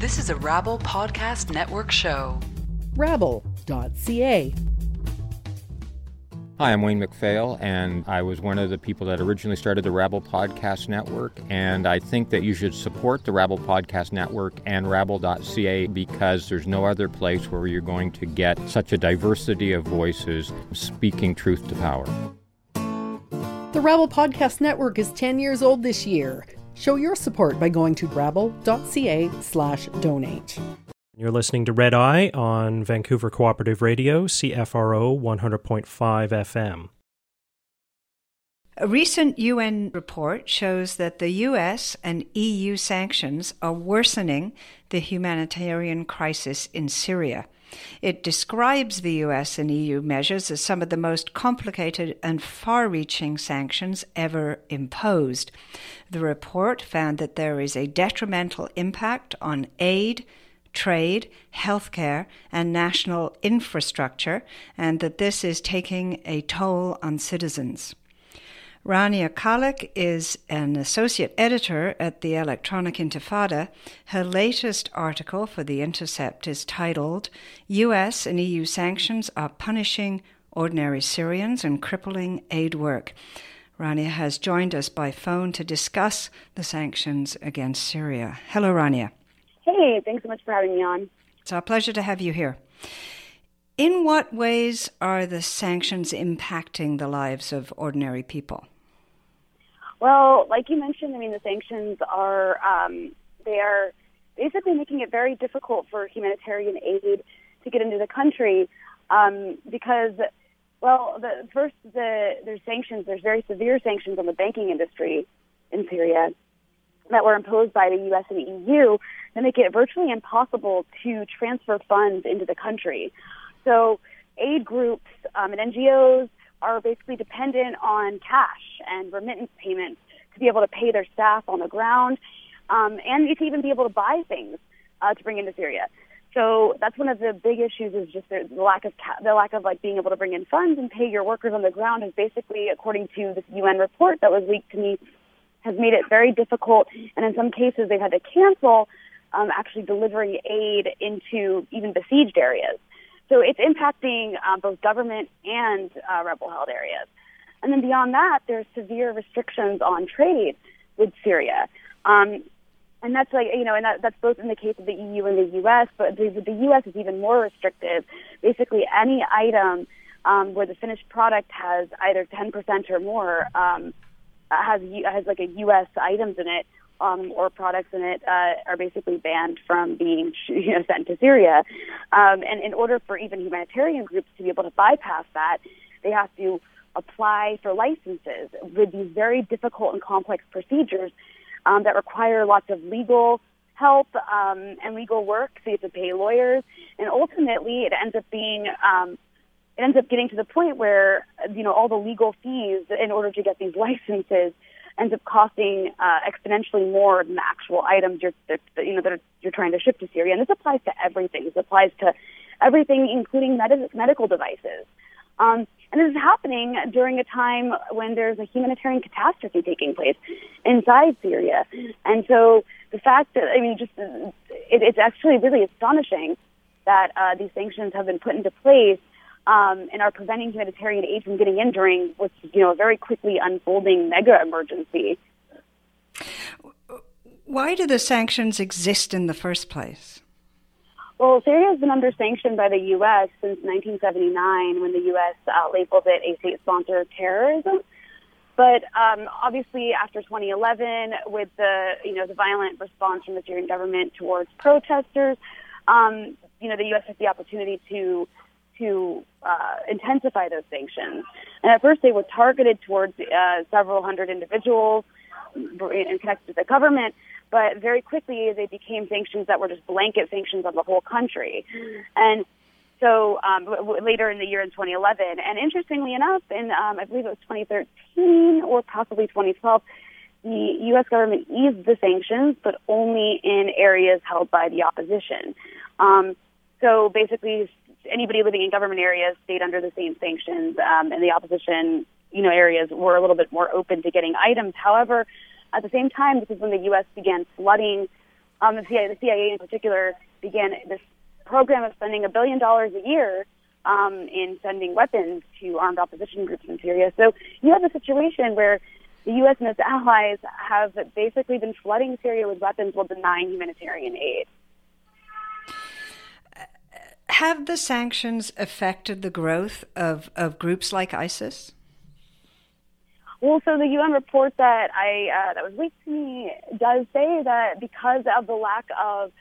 This is a Rabble Podcast Network show. Rabble.ca. Hi, I'm Wayne MacPhail, and I was one of the people that originally started the Rabble Podcast Network, and I think that you should support the Rabble Podcast Network and Rabble.ca because there's no other place where you're going to get such a diversity of voices speaking truth to power. The Rabble Podcast Network is 10 years old this year. Show your support by going to rabble.ca/donate. You're listening to Red Eye on Vancouver Cooperative Radio, CFRO 100.5 FM. A recent UN report shows that the US and EU sanctions are worsening the humanitarian crisis in Syria. It describes the US and EU measures as some of the most complicated and far-reaching sanctions ever imposed. The report found that there is a detrimental impact on aid, trade, healthcare, and national infrastructure, and that this is taking a toll on citizens. Rania Khalek is an associate editor at the Electronic Intifada. Her latest article for The Intercept is titled, US and EU Sanctions Are Punishing Ordinary Syrians and Crippling Aid Work. Rania has joined us by phone to discuss the sanctions against Syria. Hello, Rania. Hey, thanks so much for having me on. It's our pleasure to have you here. In what ways are the sanctions impacting the lives of ordinary people? Well, like you mentioned, the sanctions are, they are basically making it very difficult for humanitarian aid to get into the country because, there's sanctions, there's very severe sanctions on the banking industry in Syria that were imposed by the U.S. and the EU that make it virtually impossible to transfer funds into the country. So aid groups and NGOs are basically dependent on cash and remittance payments to be able to pay their staff on the ground and to even be able to buy things to bring into Syria. So that's one of the big issues is just the lack of being able to bring in funds and pay your workers on the ground is basically, according to this UN report that was leaked to me, has made it very difficult, and in some cases they've had to cancel actually delivering aid into even besieged areas. So it's impacting both government and rebel-held areas. And then beyond that, there's severe restrictions on trade with Syria. And that's that's both in the case of the EU and the U.S., but the U.S. is even more restrictive. Basically, any item where the finished product has either 10% or more has like a U.S. items in it or products in it are basically banned from being sent to Syria. And in order for even humanitarian groups to be able to bypass that, they have to apply for licenses with these very difficult and complex procedures that require lots of legal help and legal work. So you have to pay lawyers, and ultimately it ends up being it ends up getting to the point where, all the legal fees in order to get these licenses ends up costing exponentially more than the actual items that you're trying to ship to Syria. And this applies to everything. This applies to everything, including medical devices. And this is happening during a time when there's a humanitarian catastrophe taking place inside Syria. And so the fact that, it's actually really astonishing that these sanctions have been put into place and are preventing humanitarian aid from getting in during what's, a very quickly unfolding mega emergency. Why do the sanctions exist in the first place? Well, Syria has been under sanction by the U.S. since 1979 when the U.S. labeled it a state sponsor of terrorism. But obviously after 2011, with the violent response from the Syrian government towards protesters, the U.S. took the opportunity to intensify those sanctions. And at first they were targeted towards several hundred individuals and connected to the government, but very quickly they became sanctions that were just blanket sanctions on the whole country. And so later in the year in 2011, and interestingly enough, in I believe it was 2013 or possibly 2012, the U.S. government eased the sanctions, but only in areas held by the opposition. So basically, anybody living in government areas stayed under the same sanctions, and the opposition, areas were a little bit more open to getting items. However, at the same time, this is when the U.S. began flooding The CIA in particular began this program of spending $1 billion a year in sending weapons to armed opposition groups in Syria. So you have a situation where the U.S. and its allies have basically been flooding Syria with weapons while denying humanitarian aid. Have the sanctions affected the growth of groups like ISIS? Well, so the UN report that that was leaked to me does say that because of the lack of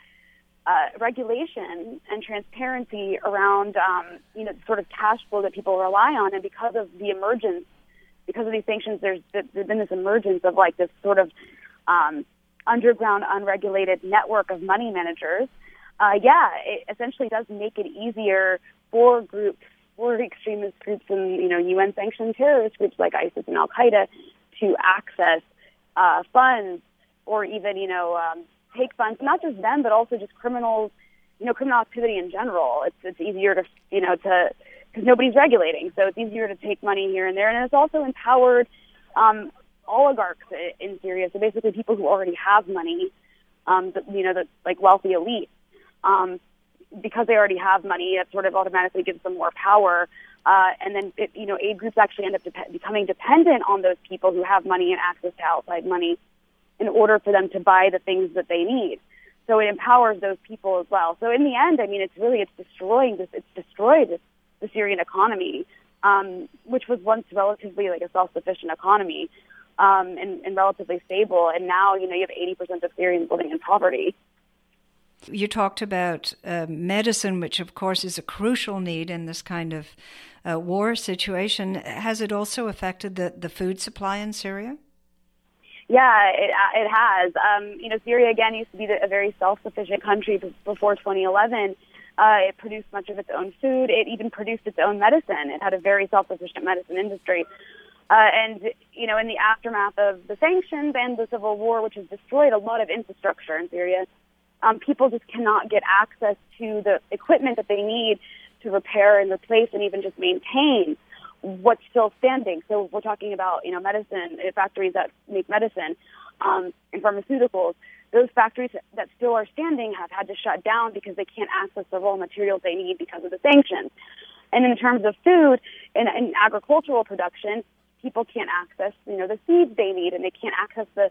regulation and transparency around, sort of cash flow that people rely on, and because of the emergence, because of these sanctions, there's been this emergence of like this sort of underground, unregulated network of money managers. It essentially does make it easier for extremist groups and, UN-sanctioned terrorist groups like ISIS and Al-Qaeda to access funds or even, take funds, not just them, but also just criminals, criminal activity in general. It's easier to, because nobody's regulating, so it's easier to take money here and there. And it's also empowered oligarchs in Syria, so basically people who already have money, the like wealthy elite. Because they already have money, it sort of automatically gives them more power. And then, aid groups actually end up becoming dependent on those people who have money and access to outside money in order for them to buy the things that they need. So it empowers those people as well. So in the end, it's destroyed the Syrian economy, which was once relatively like a self-sufficient economy, and relatively stable. And now, you have 80% of Syrians living in poverty. You talked about medicine, which of course is a crucial need in this kind of war situation. Has it also affected the food supply in Syria? Yeah, it has. Syria, again, used to be a very self-sufficient country before 2011. It produced much of its own food. It even produced its own medicine. It had a very self-sufficient medicine industry. In the aftermath of the sanctions and the civil war, which has destroyed a lot of infrastructure in Syria, people just cannot get access to the equipment that they need to repair and replace and even just maintain what's still standing. So we're talking about, medicine, factories that make medicine and pharmaceuticals. Those factories that still are standing have had to shut down because they can't access the raw materials they need because of the sanctions. And in terms of food and agricultural production, people can't access, the seeds they need, and they can't access the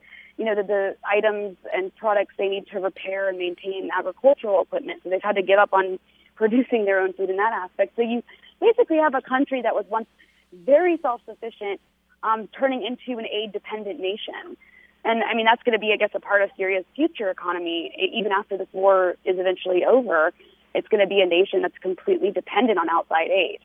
items and products they need to repair and maintain agricultural equipment. So they've had to give up on producing their own food in that aspect. So you basically have a country that was once very self-sufficient, turning into an aid-dependent nation. And, that's going to be, I guess, a part of Syria's future economy. Even after this war is eventually over, it's going to be a nation that's completely dependent on outside aid.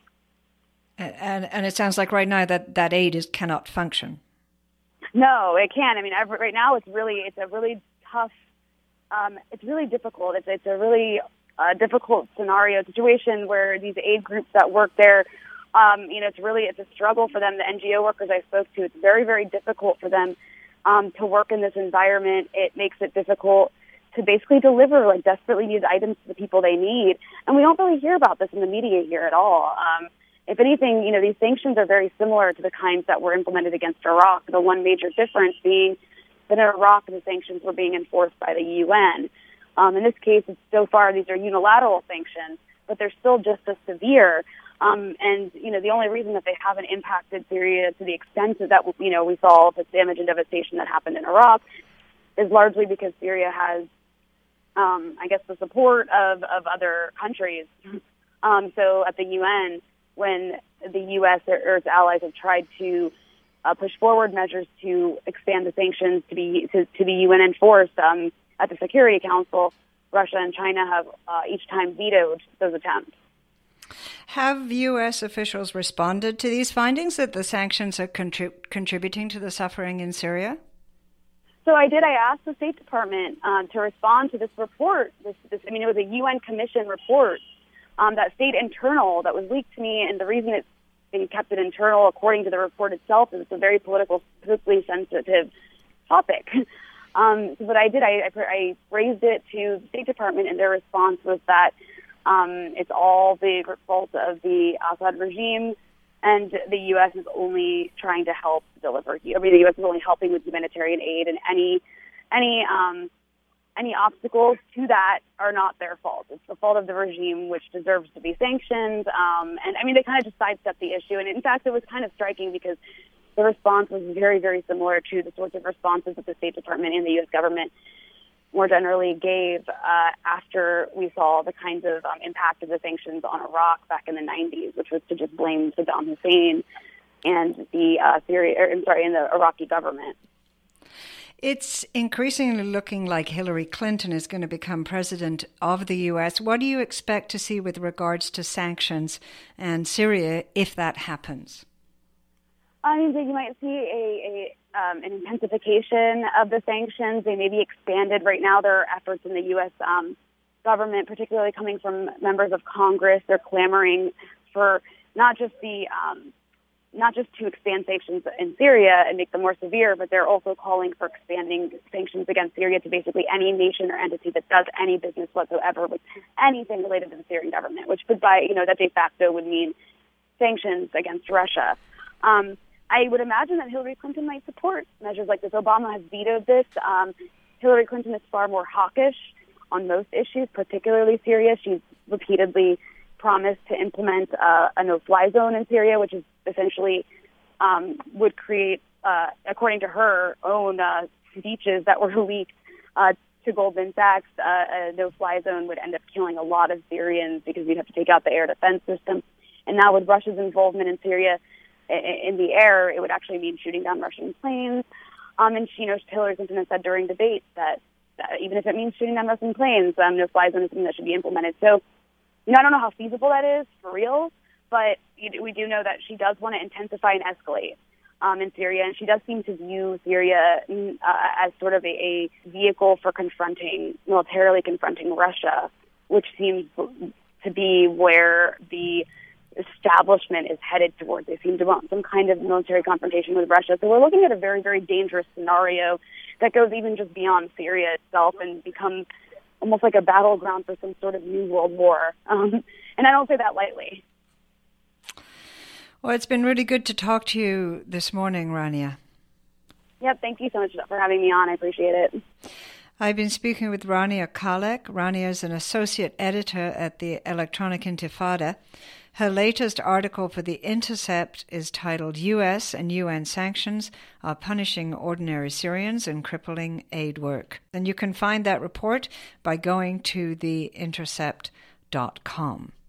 And it sounds like right now that aid cannot function. No, it can't. Right now it's a really tough. It's really difficult. It's a really difficult situation where these aid groups that work there, it's a struggle for them. The NGO workers I spoke to, it's very, very difficult for them to work in this environment. It makes it difficult to basically deliver like desperately needed items to the people they need. And we don't really hear about this in the media here at all. If anything, these sanctions are very similar to the kinds that were implemented against Iraq. The one major difference being that in Iraq, the sanctions were being enforced by the UN. In this case, so far, these are unilateral sanctions, but they're still just as severe. The only reason that they haven't impacted Syria to the extent that, we saw the damage and devastation that happened in Iraq is largely because Syria has, the support of other countries. So at the UN, when the U.S. or its allies have tried to push forward measures to expand the sanctions to be UN enforced at the Security Council, Russia and China have each time vetoed those attempts. Have U.S. officials responded to these findings that the sanctions are contributing to the suffering in Syria? So I did. I asked the State Department to respond to this report. It was a UN Commission report that stayed internal, that was leaked to me, and the reason they kept it internal, according to the report itself, is it's a very politically sensitive topic. So what I did, I raised it to the State Department, and their response was that it's all the fault of the Assad regime, and the U.S. is only trying to help deliver. The U.S. is only helping with humanitarian aid, and any any obstacles to that are not their fault. It's the fault of the regime, which deserves to be sanctioned. And I mean, they kind of just sidestepped the issue. And in fact, it was kind of striking because the response was very, very similar to the sorts of responses that the State Department and the U.S. government more generally gave after we saw the kinds of impact of the sanctions on Iraq back in the 90s, which was to just blame Saddam Hussein and the the Iraqi government. It's increasingly looking like Hillary Clinton is going to become president of the U.S. What do you expect to see with regards to sanctions and Syria if that happens? I mean, you might see an intensification of the sanctions. They may be expanded. Right now, there are efforts in the U.S. Government, particularly coming from members of Congress. They're clamoring for not just to expand sanctions in Syria and make them more severe, but they're also calling for expanding sanctions against Syria to basically any nation or entity that does any business whatsoever with anything related to the Syrian government, which would that de facto would mean sanctions against Russia. I would imagine that Hillary Clinton might support measures like this. Obama has vetoed this. Hillary Clinton is far more hawkish on most issues, particularly Syria. She's repeatedly promised to implement a no-fly zone in Syria, which is essentially would create, according to her own speeches that were leaked to Goldman Sachs, a no-fly zone would end up killing a lot of Syrians because we'd have to take out the air defense system. And now with Russia's involvement in Syria in the air, it would actually mean shooting down Russian planes. And Hillary Clinton has said during debates that even if it means shooting down Russian planes, no-fly zone is something that should be implemented. So, I don't know how feasible that is for real, but we do know that she does want to intensify and escalate in Syria, and she does seem to view Syria as sort of a vehicle for militarily confronting Russia, which seems to be where the establishment is headed towards. They seem to want some kind of military confrontation with Russia. So we're looking at a very, very dangerous scenario that goes even just beyond Syria itself and becomes almost like a battleground for some sort of new world war. And I don't say that lightly. Well, it's been really good to talk to you this morning, Rania. Yep, thank you so much for having me on. I appreciate it. I've been speaking with Rania Khalek. Rania is an associate editor at the Electronic Intifada. Her latest article for The Intercept is titled U.S. and UN Sanctions Are Punishing Ordinary Syrians and Crippling Aid Work. And you can find that report by going to theintercept.com.